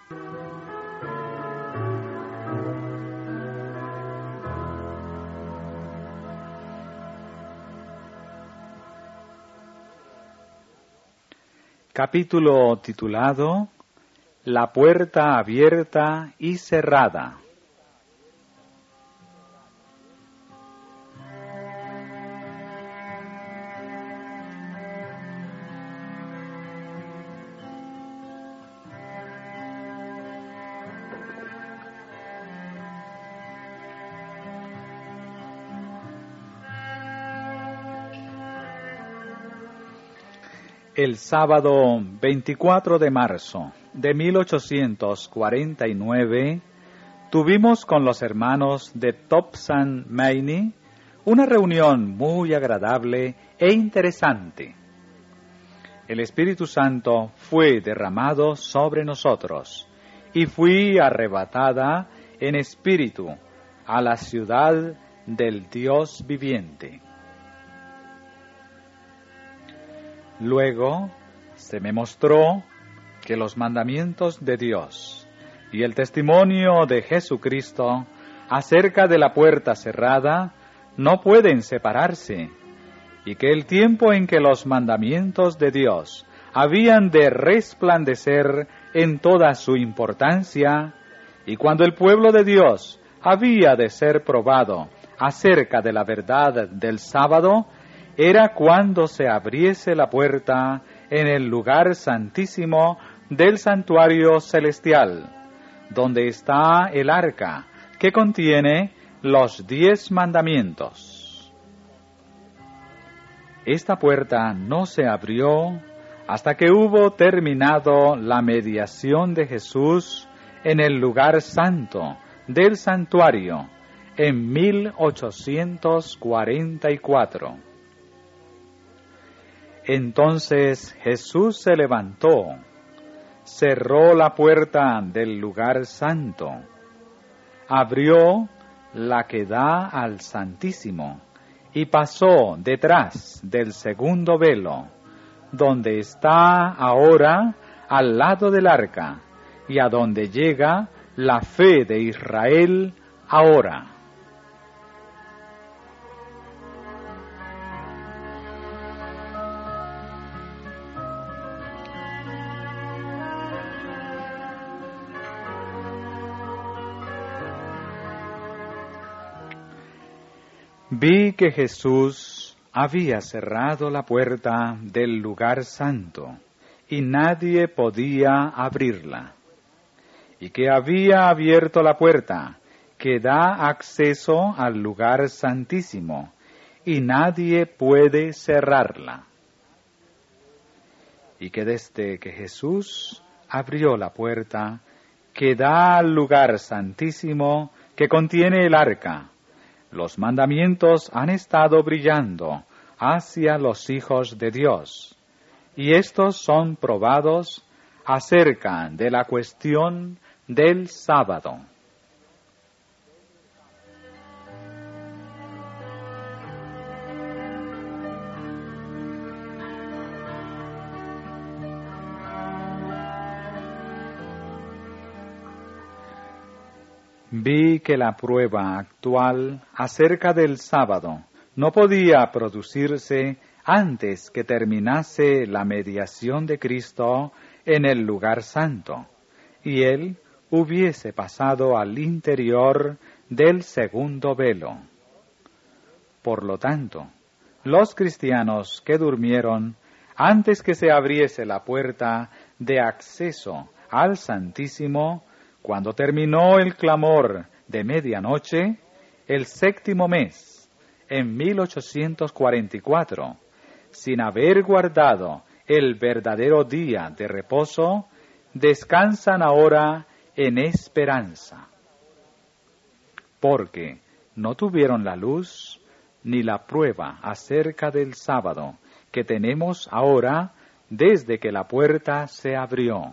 Capítulo titulado La puerta abierta y cerrada. El sábado 24 de marzo de 1849 tuvimos con los hermanos de Topsan Maini una reunión muy agradable e interesante. El Espíritu Santo fue derramado sobre nosotros y fui arrebatada en espíritu a la ciudad del Dios viviente. Luego se me mostró que los mandamientos de Dios y el testimonio de Jesucristo acerca de la puerta cerrada no pueden separarse, y que el tiempo en que los mandamientos de Dios habían de resplandecer en toda su importancia, y cuando el pueblo de Dios había de ser probado acerca de la verdad del sábado, era cuando se abriese la puerta en el lugar santísimo del santuario celestial, donde está el arca que contiene los 10 mandamientos. Esta puerta no se abrió hasta que hubo terminado la mediación de Jesús en el lugar santo del santuario en 1844. Entonces Jesús se levantó, cerró la puerta del lugar santo, abrió la que da al Santísimo y pasó detrás del segundo velo, donde está ahora al lado del arca y a donde llega la fe de Israel ahora. Vi que Jesús había cerrado la puerta del lugar santo y nadie podía abrirla, y que había abierto la puerta que da acceso al lugar santísimo y nadie puede cerrarla, y que desde que Jesús abrió la puerta que da al lugar santísimo que contiene el arca, los mandamientos han estado brillando hacia los hijos de Dios, y estos son probados acerca de la cuestión del sábado. Vi que la prueba actual acerca del sábado no podía producirse antes que terminase la mediación de Cristo en el lugar santo, y Él hubiese pasado al interior del segundo velo. Por lo tanto, los cristianos que durmieron antes que se abriese la puerta de acceso al Santísimo, cuando terminó el clamor de medianoche, el 7º mes, en 1844, sin haber guardado el verdadero día de reposo, descansan ahora en esperanza, porque no tuvieron la luz ni la prueba acerca del sábado que tenemos ahora desde que la puerta se abrió.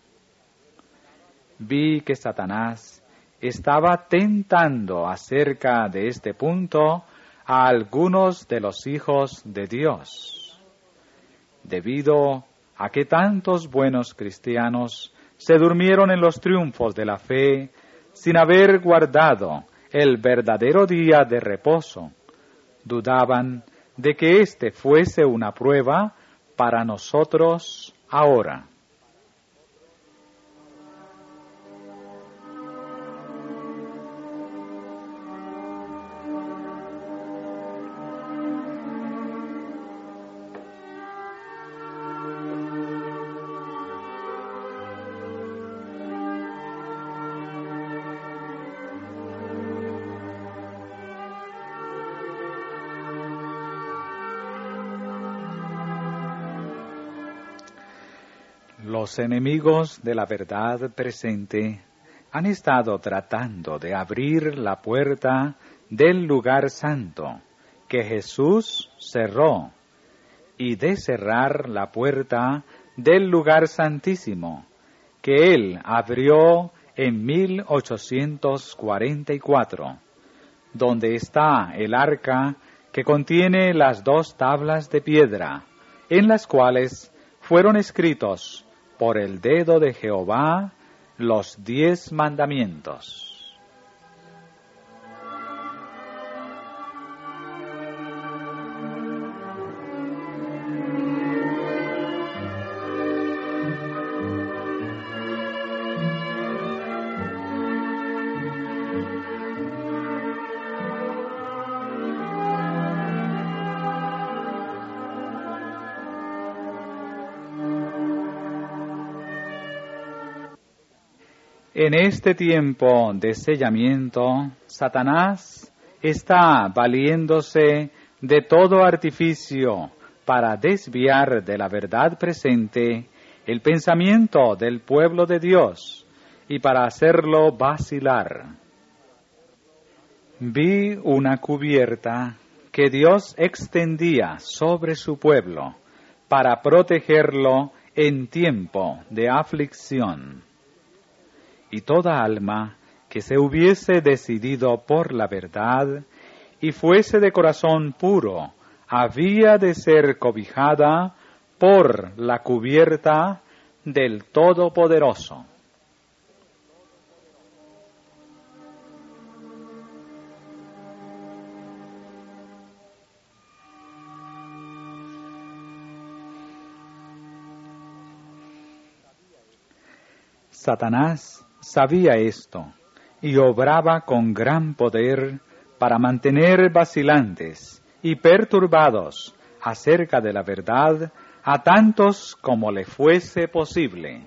Vi que Satanás estaba tentando acerca de este punto a algunos de los hijos de Dios, debido a que tantos buenos cristianos se durmieron en los triunfos de la fe, sin haber guardado el verdadero día de reposo. Dudaban de que éste fuese una prueba para nosotros ahora. Los enemigos de la verdad presente han estado tratando de abrir la puerta del lugar santo que Jesús cerró y de cerrar la puerta del lugar santísimo que Él abrió en 1844, donde está el arca que contiene las 2 tablas de piedra, en las cuales fueron escritos por el dedo de Jehová los 10 mandamientos. En este tiempo de sellamiento, Satanás está valiéndose de todo artificio para desviar de la verdad presente el pensamiento del pueblo de Dios y para hacerlo vacilar. Vi una cubierta que Dios extendía sobre su pueblo para protegerlo en tiempo de aflicción. Y toda alma que se hubiese decidido por la verdad y fuese de corazón puro, había de ser cobijada por la cubierta del Todopoderoso. Satanás sabía esto y obraba con gran poder para mantener vacilantes y perturbados acerca de la verdad a tantos como le fuese posible.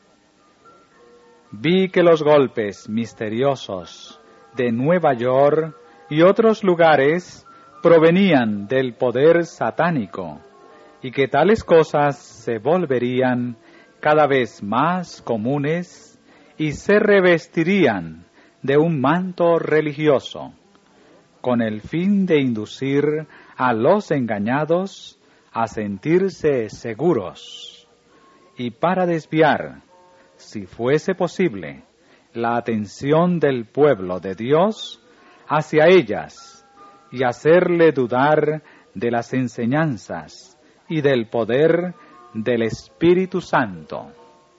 Vi que los golpes misteriosos de Nueva York y otros lugares provenían del poder satánico y que tales cosas se volverían cada vez más comunes y se revestirían de un manto religioso, con el fin de inducir a los engañados a sentirse seguros, y para desviar, si fuese posible, la atención del pueblo de Dios hacia ellas, y hacerle dudar de las enseñanzas y del poder del Espíritu Santo.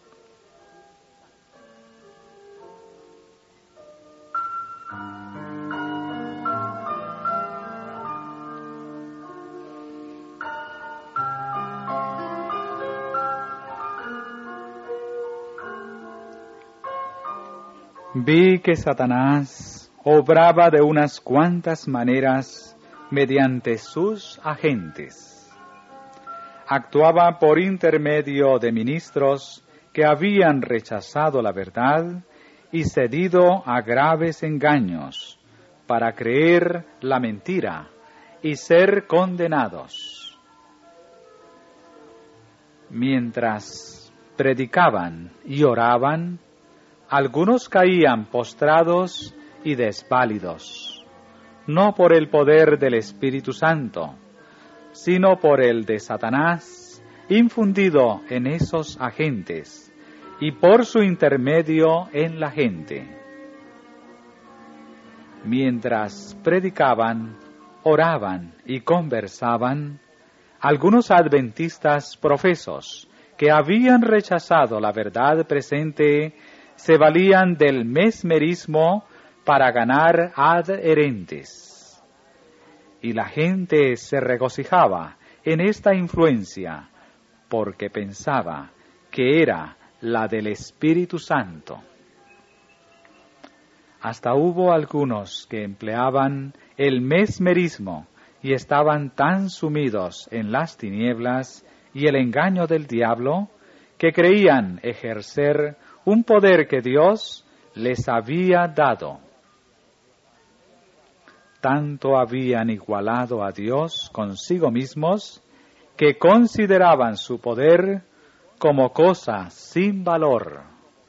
Vi que Satanás obraba de unas cuantas maneras mediante sus agentes. Actuaba por intermedio de ministros que habían rechazado la verdad y cedido a graves engaños para creer la mentira y ser condenados. Mientras predicaban y oraban, algunos caían postrados y desválidos, no por el poder del Espíritu Santo, sino por el de Satanás, infundido en esos agentes, y por su intermedio en la gente. Mientras predicaban, oraban y conversaban, algunos adventistas profesos que habían rechazado la verdad presente se valían del mesmerismo para ganar adherentes. Y la gente se regocijaba en esta influencia porque pensaba que era la del Espíritu Santo. Hasta hubo algunos que empleaban el mesmerismo y estaban tan sumidos en las tinieblas y el engaño del diablo que creían ejercer un poder que Dios les había dado. Tanto habían igualado a Dios consigo mismos que consideraban su poder como cosa sin valor.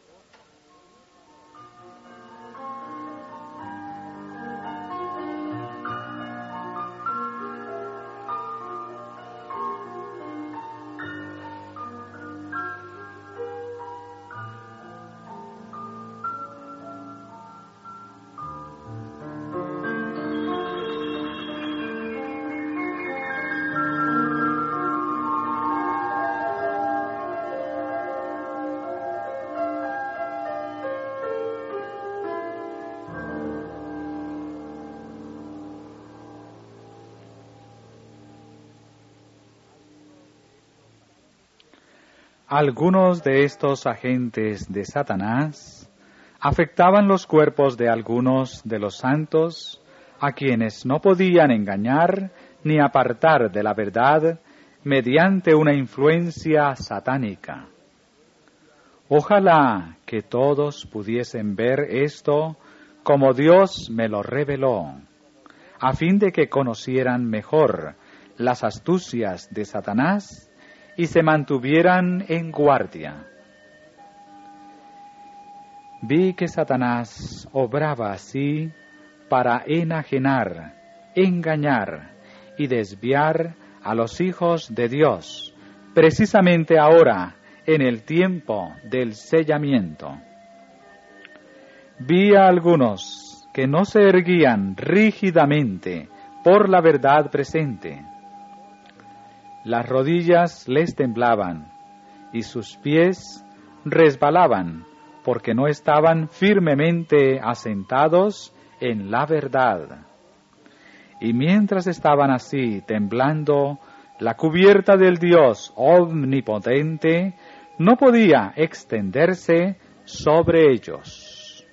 Algunos de estos agentes de Satanás afectaban los cuerpos de algunos de los santos, a quienes no podían engañar ni apartar de la verdad mediante una influencia satánica. Ojalá que todos pudiesen ver esto como Dios me lo reveló, a fin de que conocieran mejor las astucias de Satanás y se mantuvieran en guardia. Vi que Satanás obraba así para enajenar, engañar y desviar a los hijos de Dios, precisamente ahora, en el tiempo del sellamiento. Vi a algunos que no se erguían rígidamente por la verdad presente. Las rodillas les temblaban y sus pies resbalaban porque no estaban firmemente asentados en la verdad. Y mientras estaban así temblando, la cubierta del Dios omnipotente no podía extenderse sobre ellos.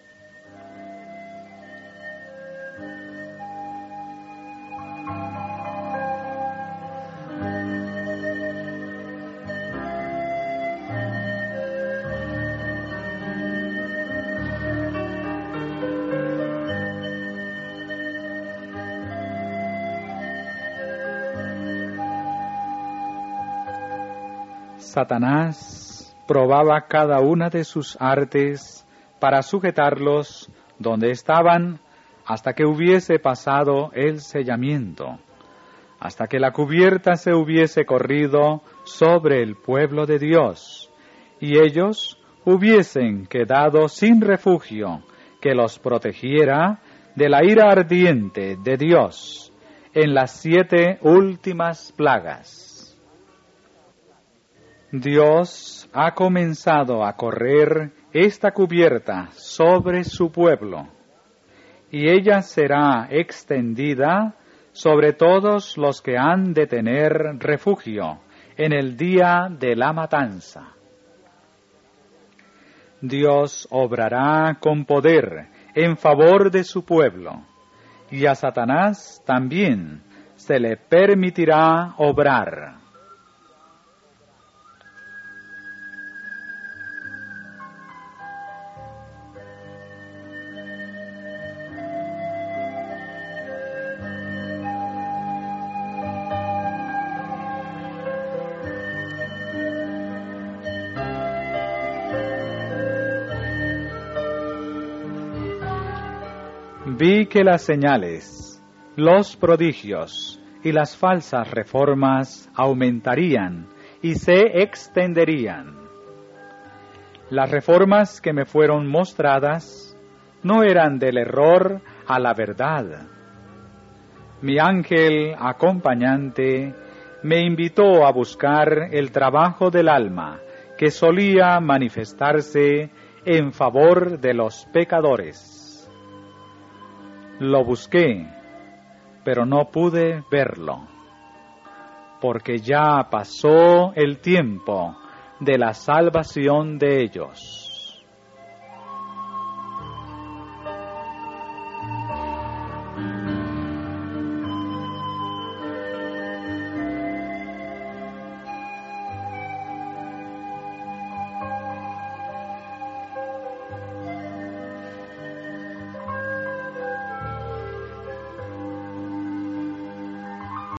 Satanás probaba cada una de sus artes para sujetarlos donde estaban hasta que hubiese pasado el sellamiento, hasta que la cubierta se hubiese corrido sobre el pueblo de Dios, y ellos hubiesen quedado sin refugio que los protegiera de la ira ardiente de Dios en las 7 últimas plagas. Dios ha comenzado a correr esta cubierta sobre su pueblo, y ella será extendida sobre todos los que han de tener refugio en el día de la matanza. Dios obrará con poder en favor de su pueblo, y a Satanás también se le permitirá obrar. Vi que las señales, los prodigios y las falsas reformas aumentarían y se extenderían. Las reformas que me fueron mostradas no eran del error a la verdad. Mi ángel acompañante me invitó a buscar el trabajo del alma que solía manifestarse en favor de los pecadores. Lo busqué, pero no pude verlo, porque ya pasó el tiempo de la salvación de ellos.